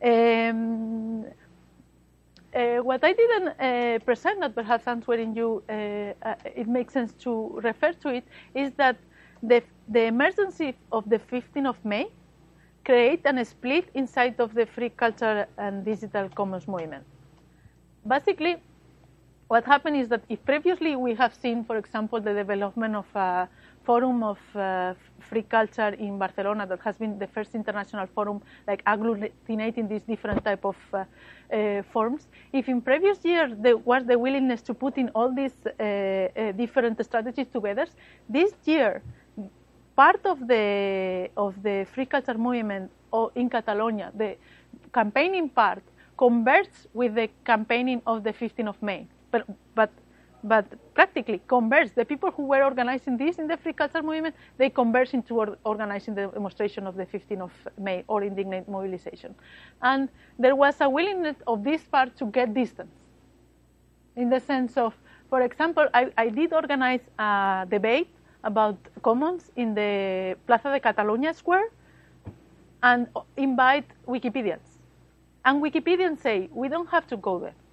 What I didn't present, that perhaps answering you, it makes sense to refer to it, is that the emergency of the 15th of May create a split inside of the free culture and digital commons movement. Basically, what happened is that if previously we have seen, for example, the development of a forum of free culture in Barcelona that has been the first international forum, like agglutinating these different type of forms. If in previous years there was the willingness to put in all these different strategies together, this year part of the free culture movement in Catalonia, the campaigning part, converts with the campaigning of the 15th of May. But practically converts. The people who were organizing this in the free culture movement, they converge into organizing the demonstration of the 15th of May or indignant mobilization. And there was a willingness of this part to get distance. In the sense of, for example, I did organize a debate about commons in the Plaza de Catalunya Square and invite Wikipedians. And Wikipedians say, we don't have to go there,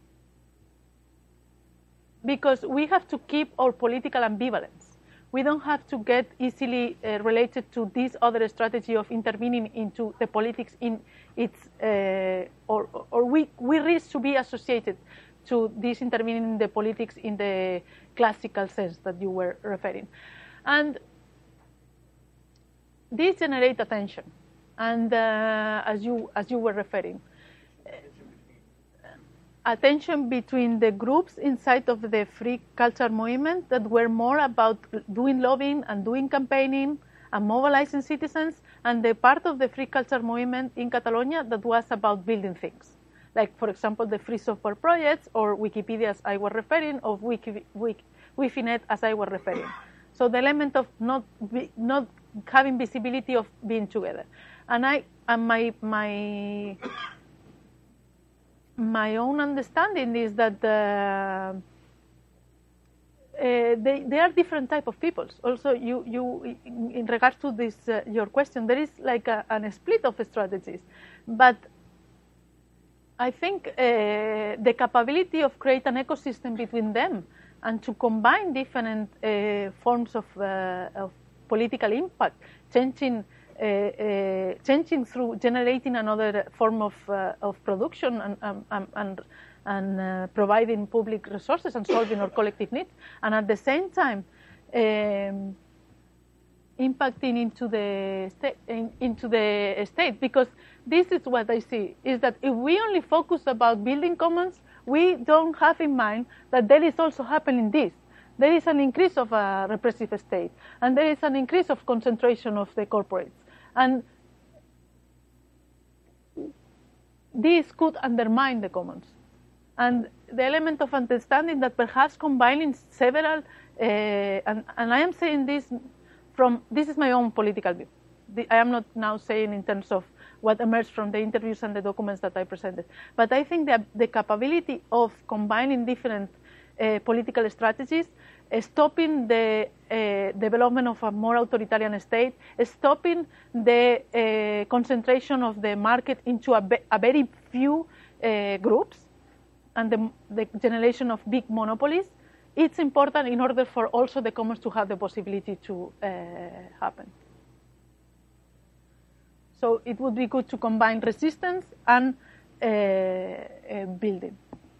because we have to keep our political ambivalence. We don't have to get easily related to this other strategy of intervening into the politics in its, or we risk to be associated to this intervening in the politics in the classical sense that you were referring. And this generates attention. And as you were referring, attention between the groups inside of the free culture movement that were more about doing lobbying and doing campaigning and mobilizing citizens, and the part of the free culture movement in Catalonia that was about building things. Like, for example, the free software projects, or Wikipedia as I was referring, or Wifinet as I was referring. So the element of not having visibility of being together. And my own understanding is that they are different type of peoples. Also, you in regards to this your question, there is like a split of strategies, but I think the capability of create an ecosystem between them and to combine different forms of political impact, changing through generating another form of production and providing public resources and solving our collective needs, and at the same time impacting into the state, because this is what I see, is that if we only focus about building commons, we don't have in mind that there is also happening this. There is an increase of a repressive state, and there is an increase of concentration of the corporates. And this could undermine the commons. And the element of understanding that perhaps combining several, and I am saying this this is my own political view. I am not now saying in terms of what emerged from the interviews and the documents that I presented. But I think that the capability of combining different political strategies, stopping the development of a more authoritarian state, stopping the concentration of the market into a very few groups, and the generation of big monopolies, it's important in order for also the commons to have the possibility to happen. So it would be good to combine resistance and building.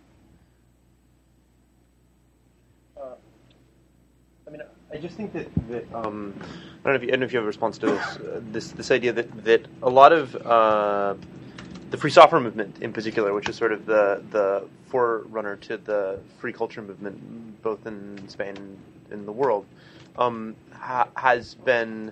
I mean, I just think that I don't know if you have a response to this idea that a lot of the free software movement in particular, which is sort of the forerunner to the free culture movement, both in Spain and in the world, has been,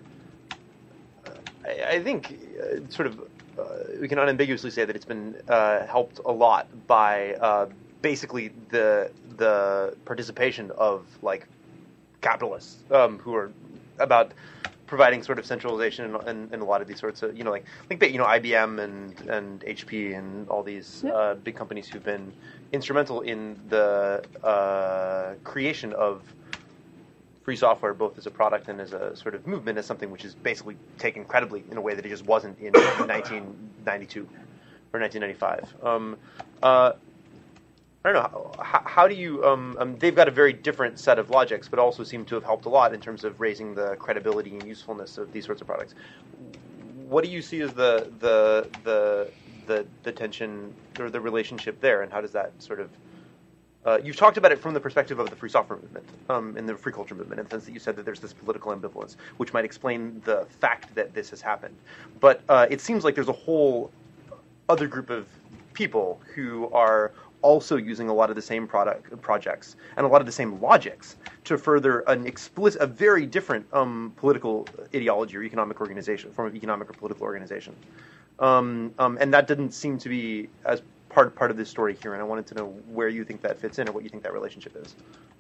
I think, sort of, we can unambiguously say that it's been helped a lot by basically the participation of like capitalists who are about providing sort of centralization in a lot of these sorts of, like IBM and HP and all these big companies who've been instrumental in the creation of free software, both as a product and as a sort of movement, as something which is basically taken credibly in a way that it just wasn't in 1992 or 1995. I don't know, how do you, they've got a very different set of logics, but also seem to have helped a lot in terms of raising the credibility and usefulness of these sorts of products. What do you see as the tension or the relationship there, and how does that sort of, you've talked about it from the perspective of the free software movement, and the free culture movement, in the sense that you said that there's this political ambivalence, which might explain the fact that this has happened. But it seems like there's a whole other group of people who are also using a lot of the same projects and a lot of the same logics to further a very different political ideology or economic organization, form of economic or political organization. And that didn't seem to be as part of this story here, and I wanted to know where you think that fits in or what you think that relationship is.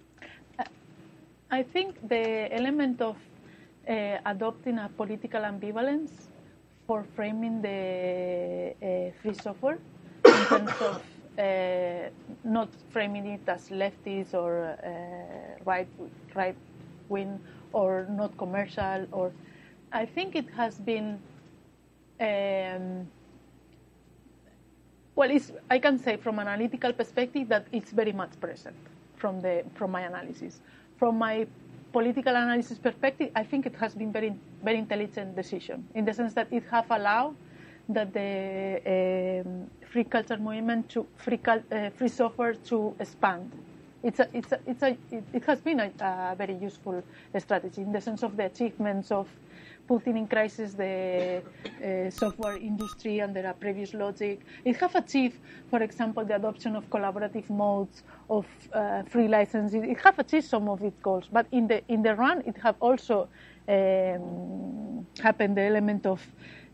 I think the element of adopting a political ambivalence for framing the free software in terms of not framing it as leftist or right wing or not commercial, or I think it has been I can say from an analytical perspective that it's very much present from my analysis. From my political analysis perspective, I think it has been very very intelligent decision in the sense that it have allowed that the free culture movement to free software to expand. It has been a very useful strategy in the sense of the achievements of putting in crisis the software industry under a previous logic. It have achieved, for example, the adoption of collaborative modes of free licensing. It have achieved some of its goals, but in the run, it have also happened the element of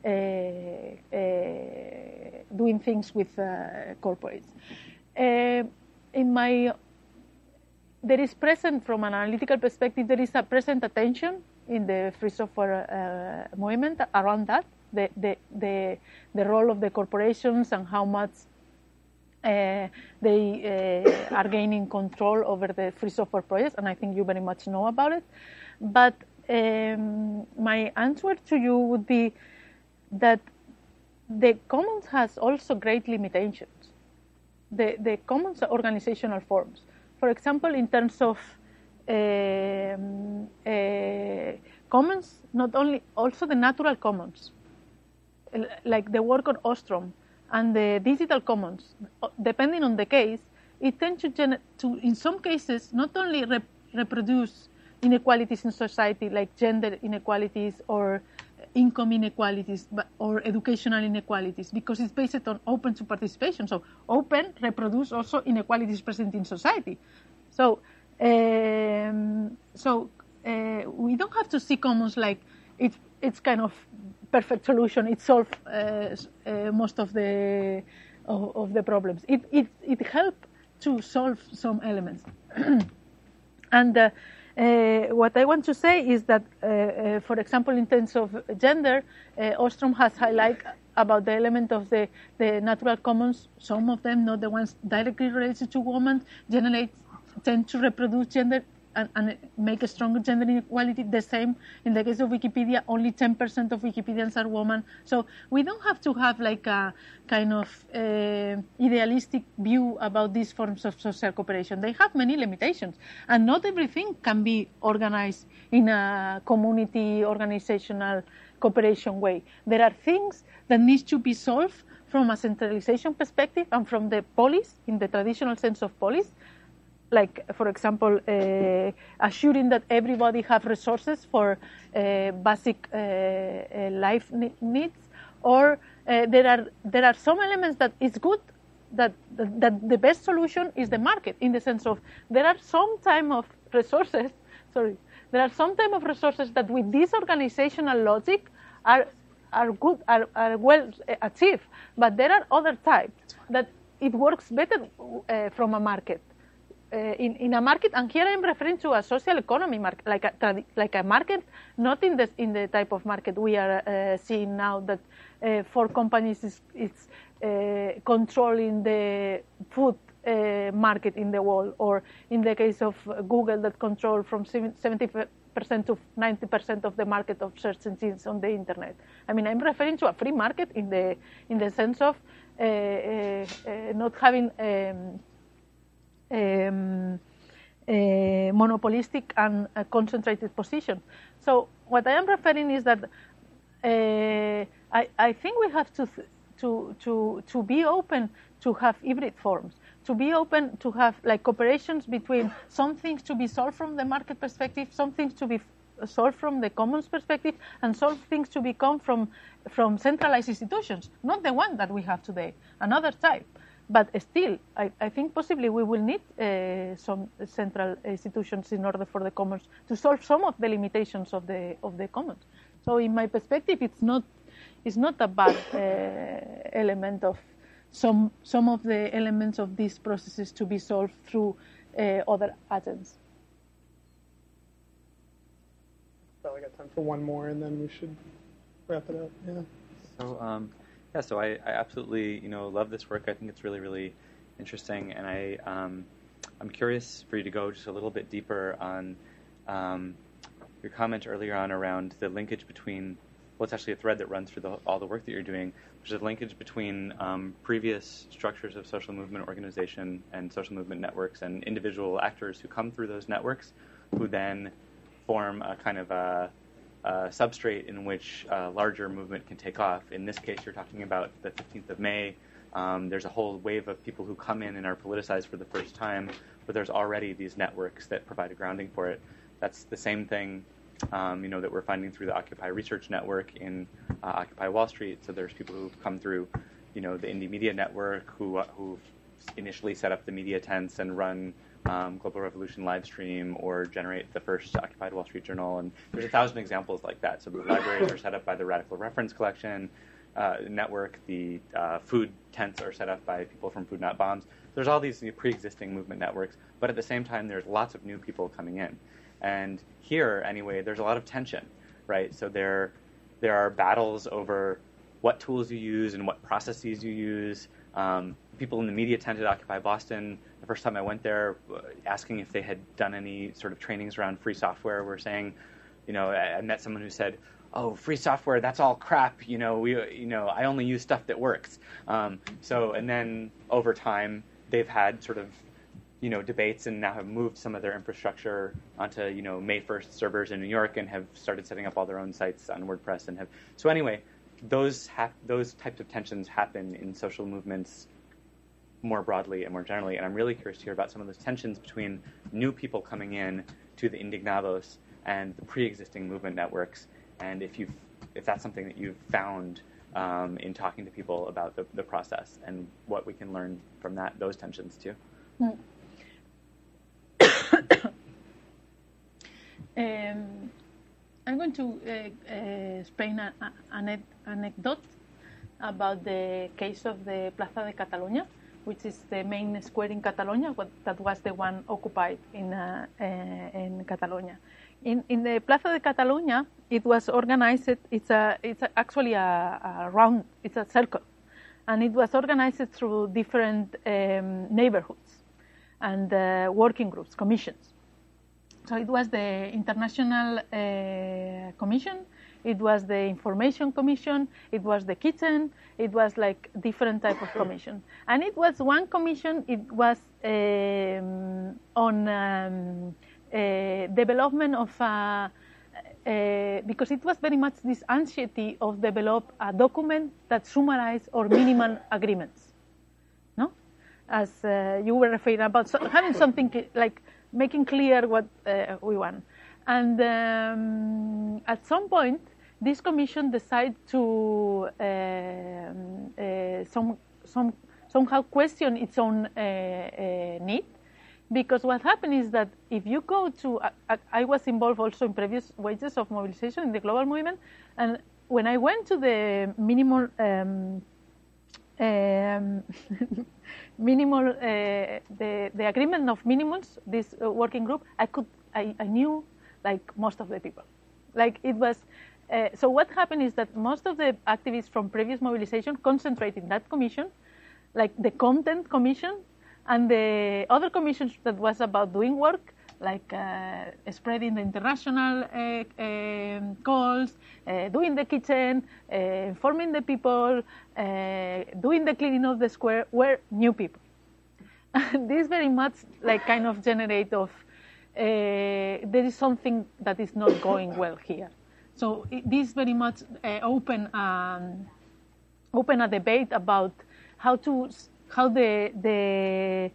doing things with corporates. There is present, from an analytical perspective, there is a present attention in the free software movement around that, the role of the corporations and how much they are gaining control over the free software projects, and I think you very much know about it. But my answer to you would be that the commons has also great limitations. The commons are organizational forms. For example, in terms of commons, not only, also the natural commons, like the work on Ostrom and the digital commons, depending on the case, it tends to in some cases, not only reproduce inequalities in society, like gender inequalities or income inequalities, or educational inequalities, because it's based on open to participation. So open reproduce also inequalities present in society. So we don't have to see commons like it's kind of perfect solution. It solves most of the problems. It helps to solve some elements. And what I want to say is that, for example, in terms of gender, Ostrom has highlighted about the element of the natural commons. Some of them, not the ones directly related to women, tend to reproduce gender and make a stronger gender inequality. The same in the case of Wikipedia, only 10% of Wikipedians are women. So we don't have to have like a kind of idealistic view about these forms of social cooperation. They have many limitations, and not everything can be organized in a community organizational cooperation way. There are things that need to be solved from a centralization perspective and from the police, in the traditional sense of police. Like, for example, assuring that everybody have resources for basic life needs, or there are some elements that it's good that the best solution is the market, in the sense of there are some type of resources. There are some type of resources that with this organizational logic are good, are well achieved, but there are other types that it works better from a market. In a market, and here I'm referring to a social economy market, like a market, not in the type of market we are seeing now that for companies it's controlling the food market in the world, or in the case of Google that control from 70% to 90% of the market of search engines on the internet. I mean, I'm referring to a free market in the sense of not having monopolistic and concentrated position. So what I am referring is that I think we have to be open to have hybrid forms, to be open to have like cooperations between some things to be solved from the market perspective, some things to be solved from the commons perspective, and some things to become from centralized institutions, not the one that we have today, another type. But still, I think possibly we will need some central institutions in order for the commons to solve some of the limitations of the commons. So, in my perspective, it's not a bad element of some of the elements of these processes to be solved through other agents. Probably got time for one more, and then we should wrap it up. Yeah. So I absolutely love this work. I think it's really, really interesting, and I'm curious for you to go just a little bit deeper on your comment earlier on around the linkage between, well, it's actually a thread that runs through all the work that you're doing, which is a linkage between previous structures of social movement organization and social movement networks and individual actors who come through those networks, who then form a kind of a substrate in which a larger movement can take off. In this case, you're talking about the 15th of May. There's a whole wave of people who come in and are politicized for the first time, but there's already these networks that provide a grounding for it. That's the same thing, that we're finding through the Occupy Research Network in Occupy Wall Street. So there's people who've come through, the Indie Media Network who initially set up the media tents and run Global Revolution live stream or generate the first Occupied Wall Street Journal, and there's 1,000 examples like that. So the libraries are set up by the Radical Reference Collection Network. The food tents are set up by people from Food Not Bombs. There's all these pre-existing movement networks, but at the same time, there's lots of new people coming in. And here, anyway, there's a lot of tension, right? So there are battles over what tools you use and what processes you use. People in the media tent at Occupy Boston, the first time I went there, asking if they had done any sort of trainings around free software, were saying, I met someone who said, "Oh, free software, that's all crap. I only use stuff that works." And then over time, they've had sort of, debates and now have moved some of their infrastructure onto, May 1st servers in New York and have started setting up all their own sites on WordPress so anyway, those types of tensions happen in social movements more broadly and more generally, and I'm really curious to hear about some of those tensions between new people coming in to the Indignados and the pre-existing movement networks, and if that's something that you've found in talking to people about the process and what we can learn from those tensions too. I'm going to explain an anecdote about the case of the Plaza de Catalunya, which is the main square in Catalonia, that was the one occupied in Catalonia. In the Plaza de Catalunya, it was organized. It's actually a round. It's a circle, and it was organized through different neighborhoods and working groups, commissions. So it was the International Commission, it was the Information Commission, it was the Kitchen, it was like different type of commission. And it was one commission, it was on development of, because it was very much this anxiety of develop a document that summarized our minimal agreements, no? As you were referring about, so having something like making clear what we want. And at some point, this commission decided to somehow question its own need, because what happened is that if you go to, I was involved also in previous waves of mobilization in the global movement, and when I went to the minimal the agreement of minimums, this working group, I knew like most of the people. Like it was, so what happened is that most of the activists from previous mobilization concentrated in that commission, like the content commission, and the other commissions that was about doing work, like spreading the international calls, doing the kitchen, informing the people, doing the cleaning of the square, were new people. This very much like kind of generate of, there is something that is not going well here. So this very much open a debate about how the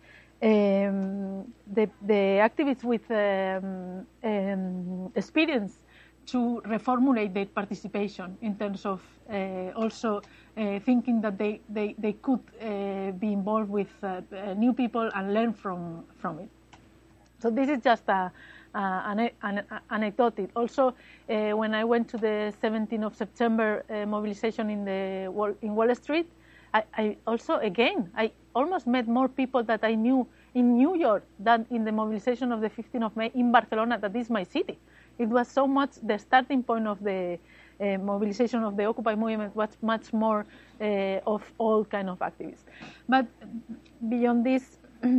activists with experience to reformulate their participation in terms of also thinking that they could be involved with new people and learn from it. So this is just an anecdote. Also, when I went to the 17th of September mobilization in Wall Street, I also, again, I almost met more people that I knew in New York than in the mobilization of the 15th of May in Barcelona, that is my city. It was so much, the starting point of the mobilization of the Occupy movement was much more of all kind of activists. But beyond these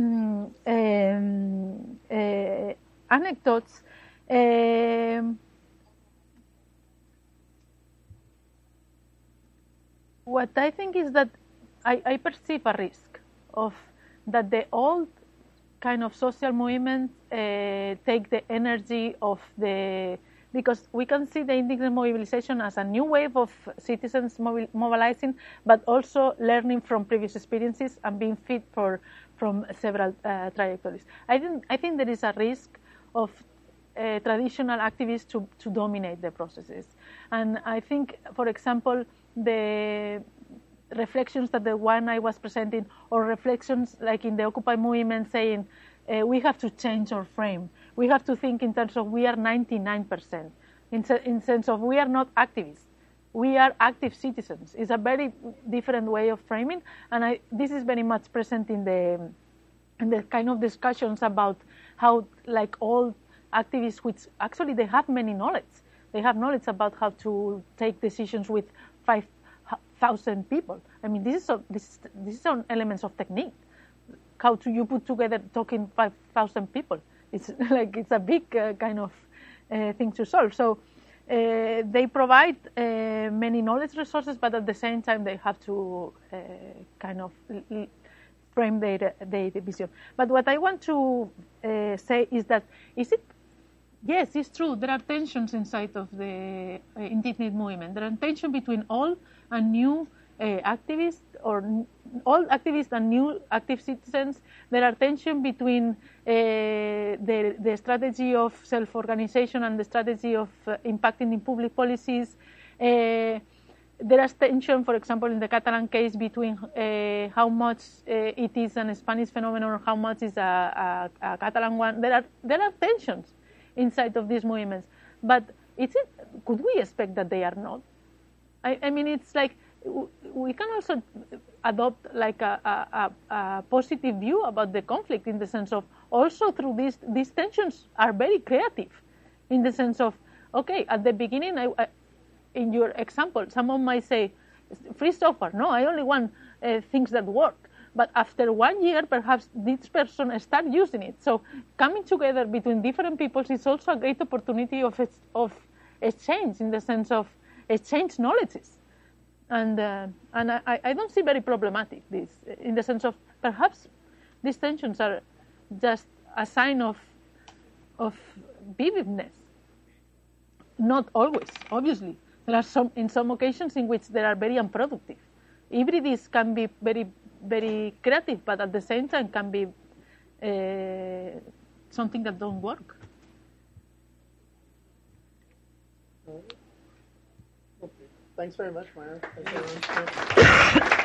anecdotes, what I think is that I perceive a risk of that the old kind of social movement take the energy of the, because we can see the indigenous mobilization as a new wave of citizens mobilizing, but also learning from previous experiences and being fit from several trajectories. I think there is a risk of traditional activists to dominate the processes. And I think, for example, the reflections that the one I was presenting, or reflections like in the Occupy movement saying, we have to change our frame. We have to think in terms of we are 99%, in sense of we are not activists. We are active citizens. It's a very different way of framing, and this is very much present in the kind of discussions about how, like all activists, which actually they have many knowledge. They have knowledge about how to take decisions with 5,000 people. I mean, this is on elements of technique. How do you put together talking 5,000 people? It's like it's a big kind of thing to solve. So they provide many knowledge resources, but at the same time they have to kind of frame their vision. But what I want to say is that yes, it's true. There are tensions inside of the indigenous movement. There are tensions between old and new activists, or old activists and new active citizens. There are tensions between the strategy of self-organization and the strategy of impacting in public policies. There is tension, for example, in the Catalan case between how much it is a Spanish phenomenon or how much is a Catalan one. There are tensions inside of these movements, but could we expect that they are not? I mean, it's like we can also adopt like a positive view about the conflict, in the sense of also through these tensions are very creative, in the sense of, okay, at the beginning, in your example, someone might say, free software. No, I only want things that work. But after 1 year, perhaps this person start using it. So coming together between different peoples is also a great opportunity of exchange, in the sense of exchange knowledges. And I don't see very problematic this, in the sense of perhaps these tensions are just a sign of vividness. Not always, obviously. There are in some occasions in which they are very unproductive. Hybrids can be very, very creative, but at the same time can be something that don't work. Thanks very much, Maya. Thanks, everyone.